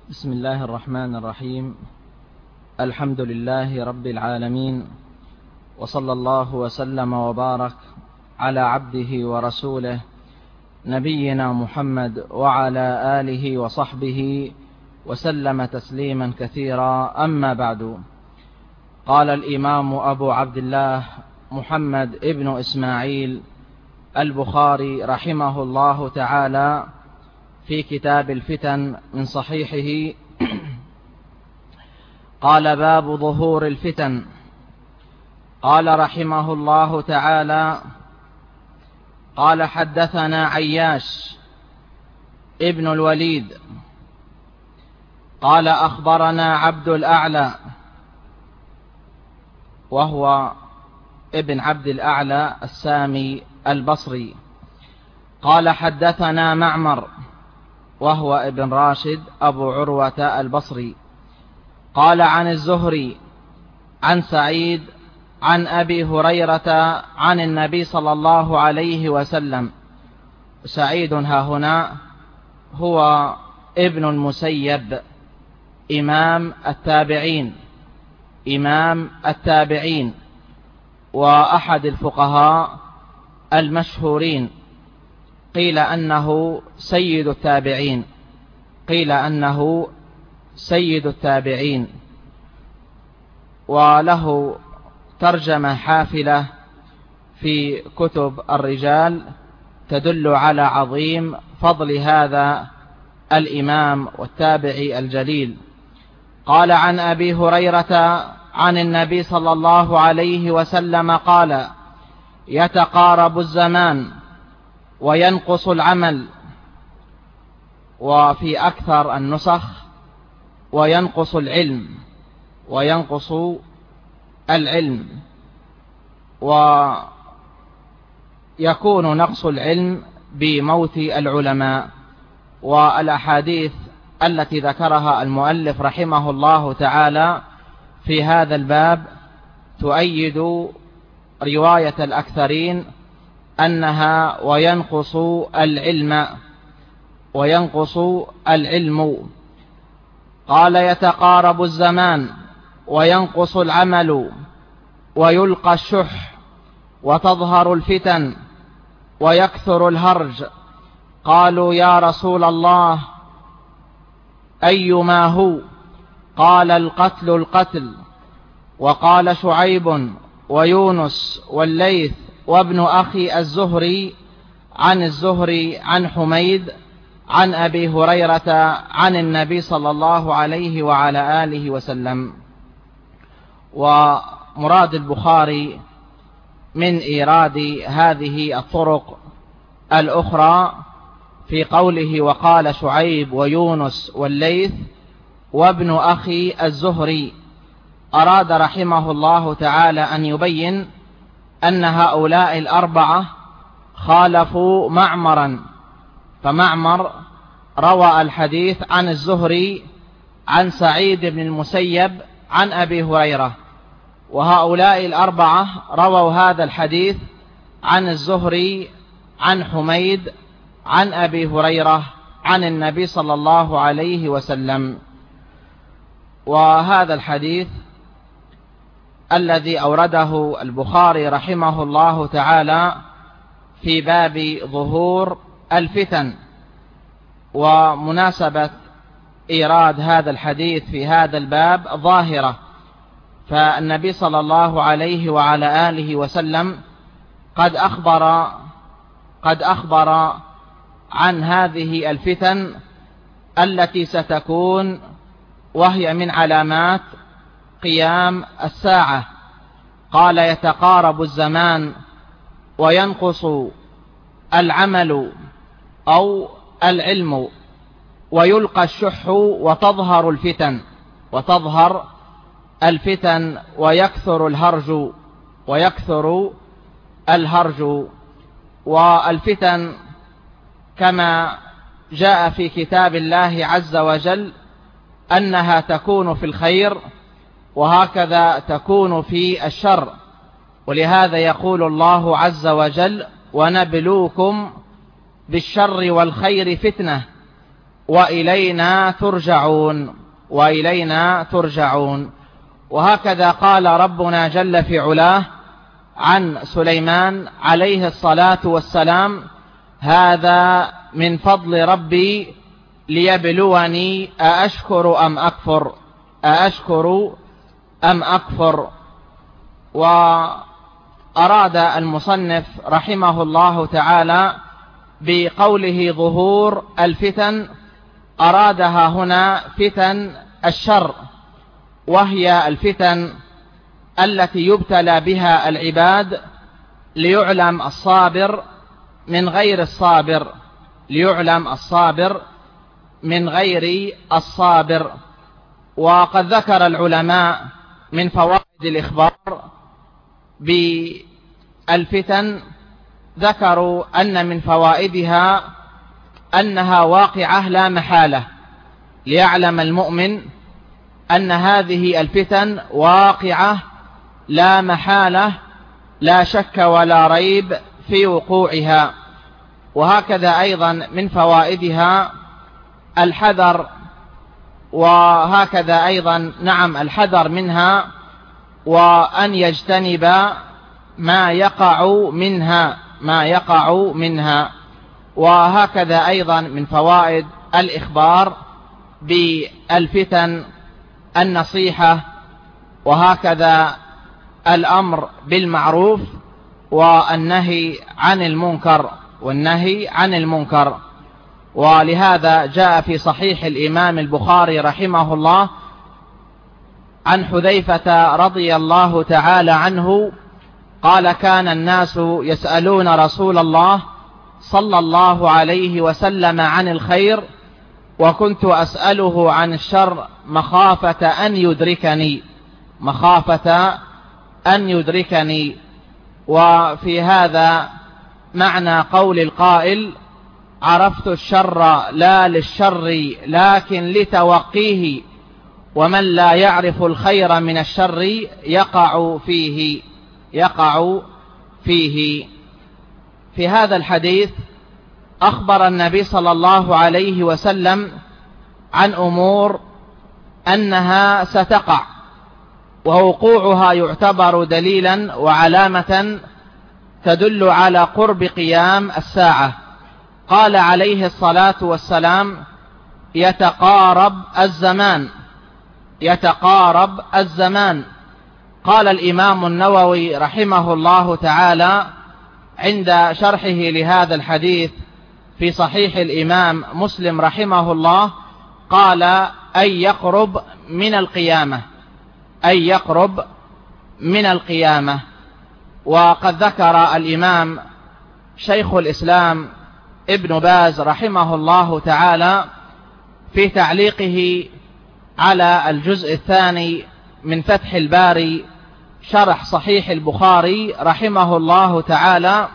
بسم الله الرحمن الرحيم. الحمد لله رب العالمين، وصلى الله وسلم وبارك على عبده ورسوله نبينا محمد وعلى آله وصحبه وسلم تسليما كثيرا. أما بعد، قال الإمام أبو عبد الله محمد ابن إسماعيل البخاري رحمه الله تعالى في كتاب الفتن من صحيحه: قال: باب ظهور الفتن. قال رحمه الله تعالى: قال حدثنا عياش ابن الوليد قال أخبرنا عبد الأعلى وهو ابن عبد الأعلى السامي البصري قال حدثنا معمر وهو ابن راشد أبو عروة البصري قال عن الزهري عن سعيد عن أبي هريرة عن النبي صلى الله عليه وسلم. سعيد هاهنا هو ابن المسيب إمام التابعين وأحد الفقهاء المشهورين. قيل أنه سيد التابعين، وله ترجمة حافلة في كتب الرجال تدل على عظيم فضل هذا الإمام والتابعي الجليل. قال عن أبي هريرة عن النبي صلى الله عليه وسلم قال: يتقارب الزمان وينقص العمل، وفي أكثر النسخ وينقص العلم، ويكون نقص العلم بموت العلماء. والأحاديث التي ذكرها المؤلف رحمه الله تعالى في هذا الباب تؤيد رواية الأكثرين أنها وينقص العلم. قال: يتقارب الزمان وينقص العمل ويلقى الشح وتظهر الفتن ويكثر الهرج. قالوا: يا رسول الله، أيما هو؟ قال: القتل. وقال شعيب ويونس والليث وابن أخي الزهري عن حميد عن أبي هريرة عن النبي صلى الله عليه وعلى آله وسلم. ومراد البخاري من إيراد هذه الطرق الأخرى في قوله: وقال شعيب ويونس والليث وابن أخي الزهري، أراد رحمه الله تعالى أن يبين أن هؤلاء الأربعة خالفوا معمرا، فمعمر روى الحديث عن الزهري عن سعيد بن المسيب عن أبي هريرة، وهؤلاء الأربعة رووا هذا الحديث عن الزهري عن حميد عن أبي هريرة عن النبي صلى الله عليه وسلم. وهذا الحديث الذي أورده البخاري رحمه الله تعالى في باب ظهور الفتن، ومناسبة إيراد هذا الحديث في هذا الباب ظاهرة، فالنبي صلى الله عليه وعلى آله وسلم قد أخبر عن هذه الفتن التي ستكون، وهي من علامات قيام الساعة. قال: يتقارب الزمان وينقص العمل أو العلم ويلقى الشح وتظهر الفتن ويكثر الهرج. والفتن كما جاء في كتاب الله عز وجل أنها تكون في الخير وهكذا تكون في الشر، ولهذا يقول الله عز وجل: ونبلوكم بالشر والخير فتنة وإلينا ترجعون، وإلينا ترجعون. وهكذا قال ربنا جل في علاه عن سليمان عليه الصلاة والسلام: هذا من فضل ربي ليبلوني أأشكر أم أكفر، أأشكر أم أكفر. وأراد المصنف رحمه الله تعالى بقوله ظهور الفتن أرادها هنا فتن الشر، وهي الفتن التي يبتلى بها العباد ليعلم الصابر من غير الصابر، ليعلم الصابر من غير الصابر. وقد ذكر العلماء من فوائد الإخبار بالفتن، ذكروا أن من فوائدها أنها واقعة لا محالة، ليعلم المؤمن أن هذه الفتن واقعة لا محالة، لا شك ولا ريب في وقوعها. وهكذا أيضا من فوائدها الحذر، وهكذا أيضا الحذر منها، وأن يجتنب ما يقع منها. وهكذا أيضا من فوائد الإخبار بالفتن النصيحة، وهكذا الأمر بالمعروف والنهي عن المنكر. ولهذا جاء في صحيح الإمام البخاري رحمه الله عن حذيفة رضي الله تعالى عنه قال: كان الناس يسألون رسول الله صلى الله عليه وسلم عن الخير، وكنت أسأله عن الشر مخافة أن يدركني. وفي هذا معنى قول القائل: عرفت الشر لا للشر لكن لتوقيه، ومن لا يعرف الخير من الشر يقع فيه. في هذا الحديث أخبر النبي صلى الله عليه وسلم عن أمور أنها ستقع، ووقوعها يعتبر دليلا وعلامة تدل على قرب قيام الساعة. قال عليه الصلاة والسلام: يتقارب الزمان. قال الإمام النووي رحمه الله تعالى عند شرحه لهذا الحديث في صحيح الإمام مسلم رحمه الله، قال: أي يقرب من القيامة. وقد ذكر الإمام شيخ الإسلام ابن باز رحمه الله تعالى في تعليقه على الجزء الثاني من فتح الباري شرح صحيح البخاري رحمه الله تعالى،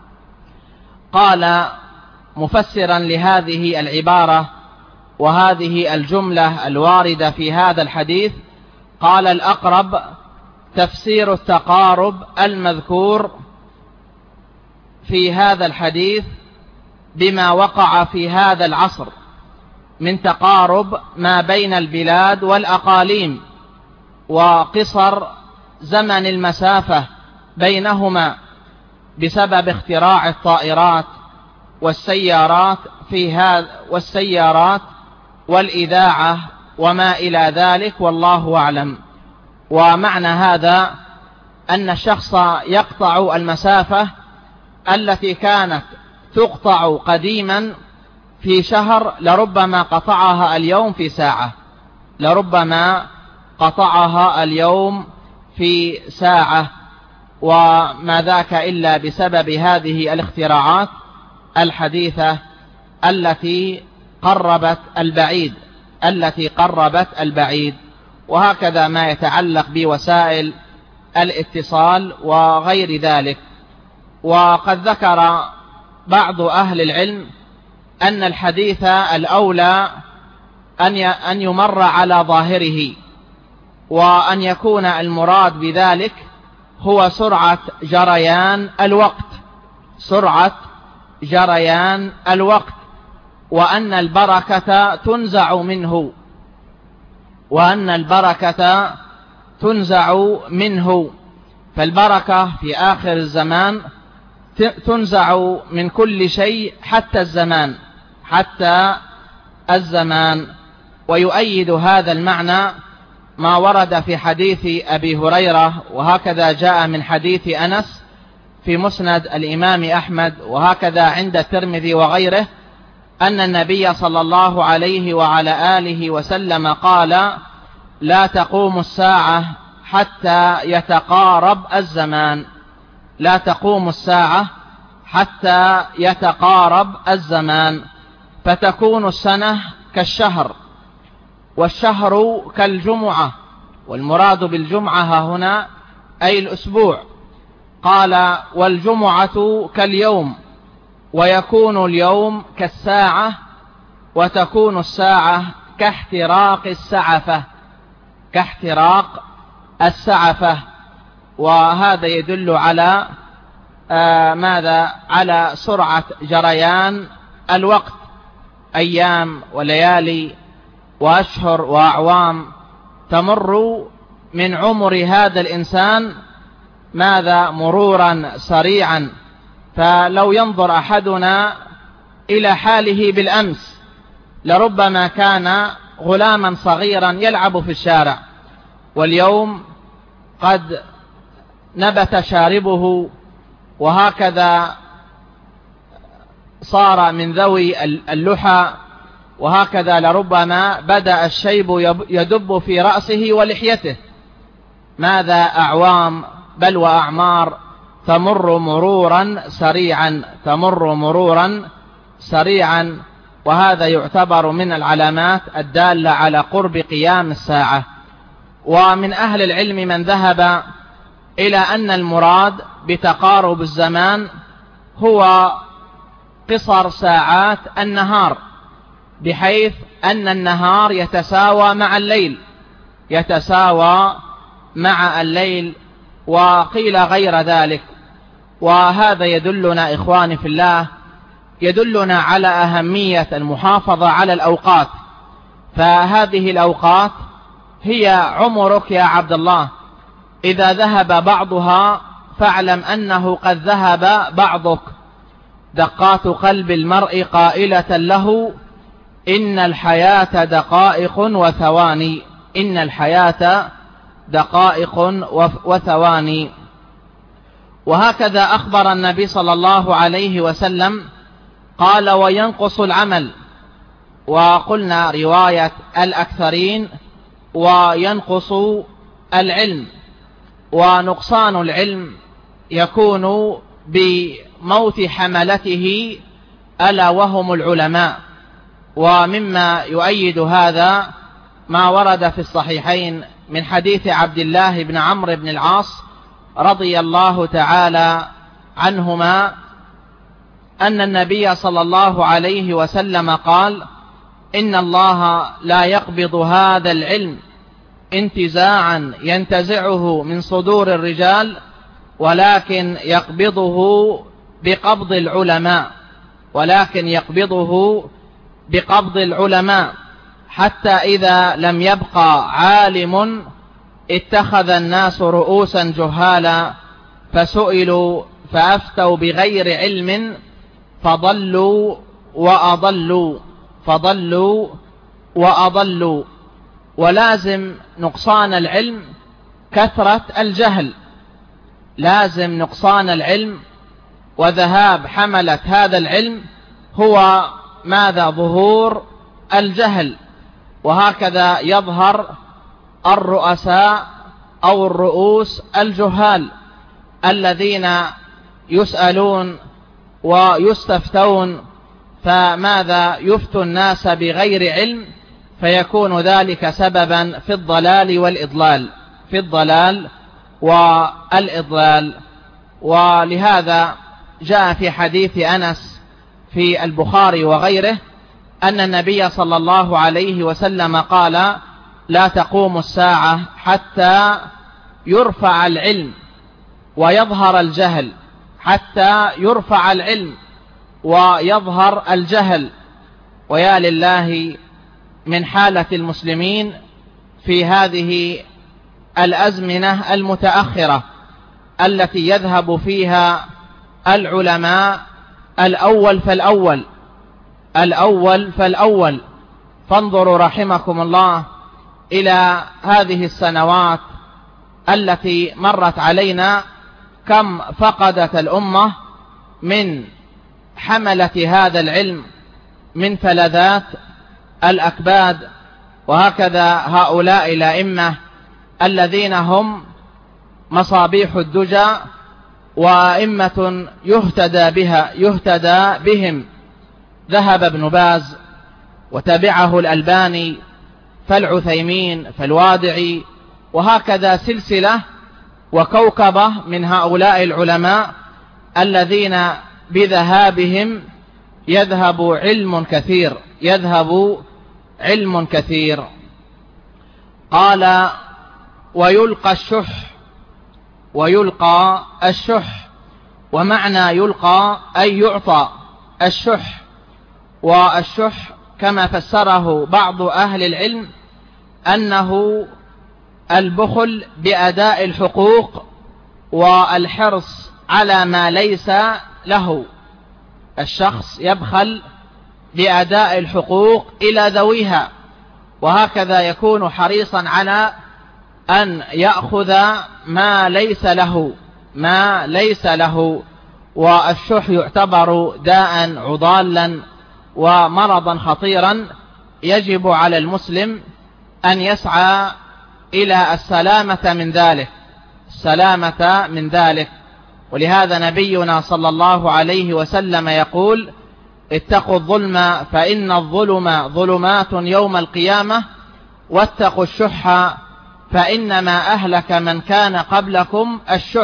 قال مفسرا لهذه العبارة وهذه الجملة الواردة في هذا الحديث، قال: الأقرب تفسير التقارب المذكور في هذا الحديث بما وقع في هذا العصر من تقارب ما بين البلاد والأقاليم، وقصر زمن المسافة بينهما بسبب اختراع الطائرات والسيارات والإذاعة وما إلى ذلك، والله أعلم. ومعنى هذا أن الشخص يقطع المسافة التي كانت تقطع قديما في شهر لربما قطعها اليوم في ساعة، وما ذاك إلا بسبب هذه الاختراعات الحديثة التي قربت البعيد. وهكذا ما يتعلق بوسائل الاتصال وغير ذلك. وقد ذكر بعض أهل العلم أن الحديث الأولى أن يمر على ظاهره، وأن يكون المراد بذلك هو سرعة جريان الوقت، وأن البركة تنزع منه، وأن البركة تنزع منه. فالبركة في آخر الزمان تنزع من كل شيء حتى الزمان. ويؤيد هذا المعنى ما ورد في حديث أبي هريرة، وهكذا جاء من حديث أنس في مسند الإمام أحمد، وهكذا عند الترمذي وغيره، أن النبي صلى الله عليه وعلى آله وسلم قال: لا تقوم الساعة حتى يتقارب الزمان. لا تقوم الساعة حتى يتقارب الزمان، فتكون السنة كالشهر، والشهر كالجمعة، والمراد بالجمعة هنا أي الأسبوع. قال: والجمعة كاليوم، ويكون اليوم كالساعة، وتكون الساعة كاحتراق السعفة. وهذا يدل على ماذا؟ على سرعة جريان الوقت، أيام وليالي وأشهر وأعوام تمر من عمر هذا الإنسان ماذا؟ مرورا سريعا. فلو ينظر أحدنا إلى حاله بالأمس لربما كان غلاما صغيرا يلعب في الشارع، واليوم قد نبت شاربه، وهكذا صار من ذوي اللحى، وهكذا لربما بدأ الشيب يدب في رأسه ولحيته. ماذا؟ أعوام بل وأعمار تمر مرورا سريعا. وهذا يعتبر من العلامات الدالة على قرب قيام الساعة. ومن أهل العلم من ذهب إلى أن المراد بتقارب الزمان هو قصر ساعات النهار، بحيث أن النهار يتساوى مع الليل، وقيل غير ذلك. وهذا يدلنا إخواني في الله، يدلنا على أهمية المحافظة على الأوقات. فهذه الأوقات هي عمرك يا عبد الله، إذا ذهب بعضها فاعلم أنه قد ذهب بعضك. دقات قلب المرء قائلة له: إن الحياة دقائق وثواني. إن الحياة دقائق وثواني. وهكذا أخبر النبي صلى الله عليه وسلم قال: وينقص العمل. وقلنا رواية الأكثرين: وينقص العلم. ونقصان العلم يكون بموت حملته ألا وهم العلماء. ومما يؤيد هذا ما ورد في الصحيحين من حديث عبد الله بن عمرو بن العاص رضي الله تعالى عنهما أن النبي صلى الله عليه وسلم قال: إن الله لا يقبض هذا العلم انتزاعا ينتزعه من صدور الرجال، ولكن يقبضه بقبض العلماء، حتى إذا لم يبقى عالم اتخذ الناس رؤوسا جهالا، فسئلوا فأفتوا بغير علم فضلوا وأضلوا. ولازم نقصان العلم كثرة الجهل، لازم نقصان العلم وذهاب حملة هذا العلم هو ماذا؟ ظهور الجهل. وهكذا يظهر الرؤساء أو الرؤوس الجهال الذين يسألون ويستفتون، فماذا؟ يفتوا الناس بغير علم، فيكون ذلك سببا في الضلال والإضلال. ولهذا جاء في حديث أنس في البخاري وغيره أن النبي صلى الله عليه وسلم قال: لا تقوم الساعة حتى يرفع العلم ويظهر الجهل، حتى يرفع العلم ويظهر الجهل. ويا لله من حالة المسلمين في هذه الأزمنة المتأخرة التي يذهب فيها العلماء الأول فالأول. فانظروا رحمكم الله إلى هذه السنوات التي مرت علينا، كم فقدت الأمة من حملة هذا العلم من فلذات الأكباد. وهكذا هؤلاء الأئمة الذين هم مصابيح الدجى وأئمة يهتدى بهم، ذهب ابن باز وتبعه الألباني فالعثيمين فالوادعي، وهكذا سلسلة وكوكبة من هؤلاء العلماء الذين بذهابهم يذهب علم كثير. قال: ويلقى الشح. ومعنى يلقى أي يعطى الشح. والشح كما فسره بعض أهل العلم أنه البخل بأداء الحقوق والحرص على ما ليس له. الشخص يبخل بأداء الحقوق إلى ذويها، وهكذا يكون حريصا على أن يأخذ ما ليس له. والشح يعتبر داء عضالا ومرضا خطيرا، يجب على المسلم أن يسعى إلى السلامة من ذلك. ولهذا نبينا صلى الله عليه وسلم يقول: اتقوا الظلم فإن الظلم ظلمات يوم القيامة، واتقوا الشح فإنما أهلك من كان قبلكم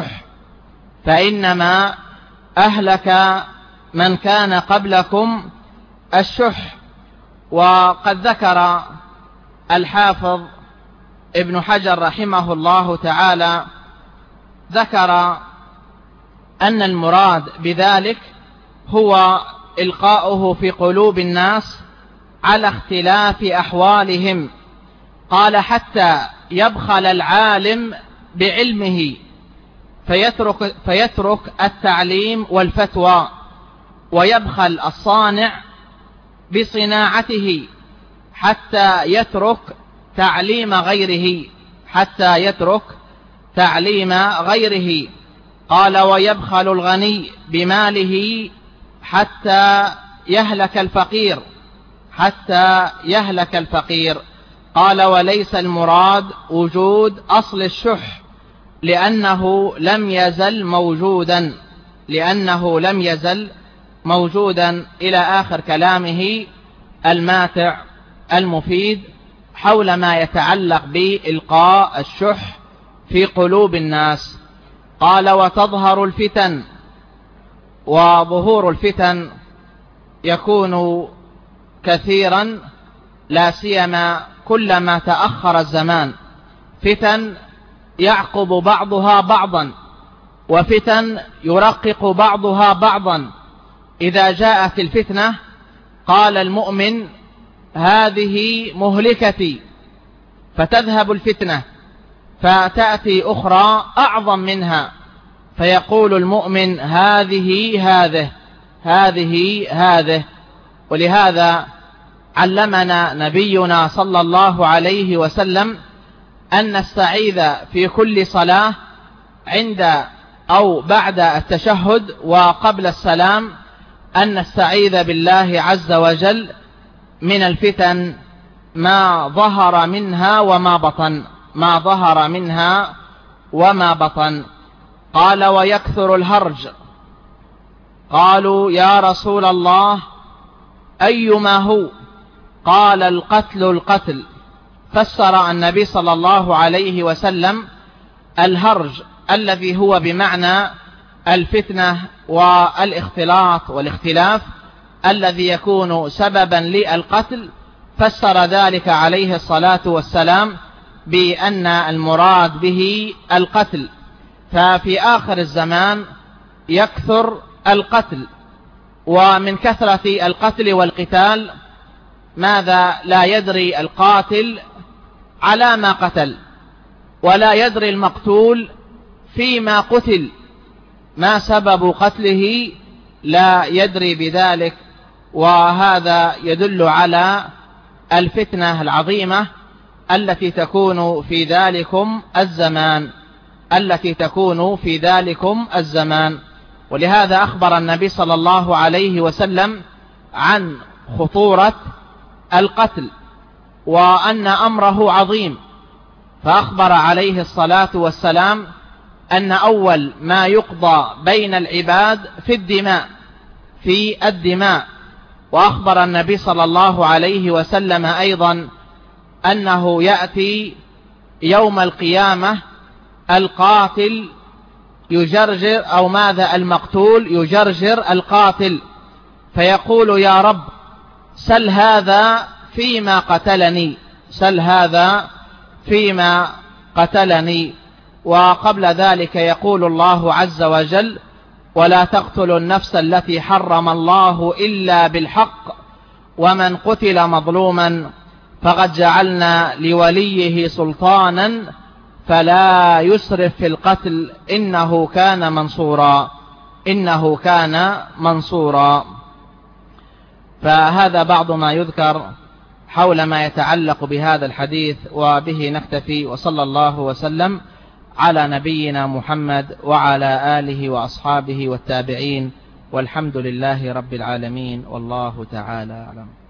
الشح. وقد ذكر الحافظ ابن حجر رحمه الله تعالى، ذكر أن المراد بذلك هو إلقاؤه في قلوب الناس على اختلاف أحوالهم. قال: حتى يبخل العالم بعلمه فيترك التعليم والفتوى، ويبخل الصانع بصناعته حتى يترك تعليم غيره. قال: ويبخل الغني بماله حتى يهلك الفقير. قال: وليس المراد وجود أصل الشح لأنه لم يزل موجودا إلى آخر كلامه الماتع المفيد حول ما يتعلق بإلقاء الشح في قلوب الناس. قال: وتظهر الفتن. وظهور الفتن يكون كثيرا، لا سيما كلما تأخر الزمان. فتن يعقب بعضها بعضا، وفتن يرقق بعضها بعضا. إذا جاءت الفتنة قال المؤمن: هذه مهلكتي، فتذهب الفتنة فتأتي أخرى أعظم منها، فيقول المؤمن: هذه. ولهذا علمنا نبينا صلى الله عليه وسلم أن نستعيذ في كل صلاة عند أو بعد التشهد وقبل السلام، أن نستعيذ بالله عز وجل من الفتن ما ظهر منها وما بطن. قال: ويكثر الهرج. قالوا: يا رسول الله أيما هو؟ قال: القتل. فسر النبي صلى الله عليه وسلم الهرج الذي هو بمعنى الفتنة والاختلاط والاختلاف الذي يكون سببا للقتل، فسر ذلك عليه الصلاة والسلام بأن المراد به القتل. ففي آخر الزمان يكثر القتل، ومن كثرة القتل والقتال ماذا لا يدري القاتل على ما قتل، ولا يدري المقتول فيما قتل، ما سبب قتله لا يدري بذلك. وهذا يدل على الفتنة العظيمة التي تكون في ذلكم الزمان. ولهذا أخبر النبي صلى الله عليه وسلم عن خطورة القتل وأن أمره عظيم، فأخبر عليه الصلاة والسلام أن أول ما يقضى بين العباد في الدماء. وأخبر النبي صلى الله عليه وسلم أيضا أنه يأتي يوم القيامة القاتل يجرجر المقتول يجرجر القاتل، فيقول: يا رب سل هذا فيما قتلني. وقبل ذلك يقول الله عز وجل: ولا تقتلوا النفس التي حرم الله إلا بالحق ومن قتل مظلوما فقد جعلنا لوليه سلطانا فلا يسرف في القتل إنه كان منصورا. فهذا بعض ما يذكر حول ما يتعلق بهذا الحديث، وبه نكتفي. وصلى الله وسلم على نبينا محمد وعلى آله وأصحابه والتابعين، والحمد لله رب العالمين، والله تعالى أعلم.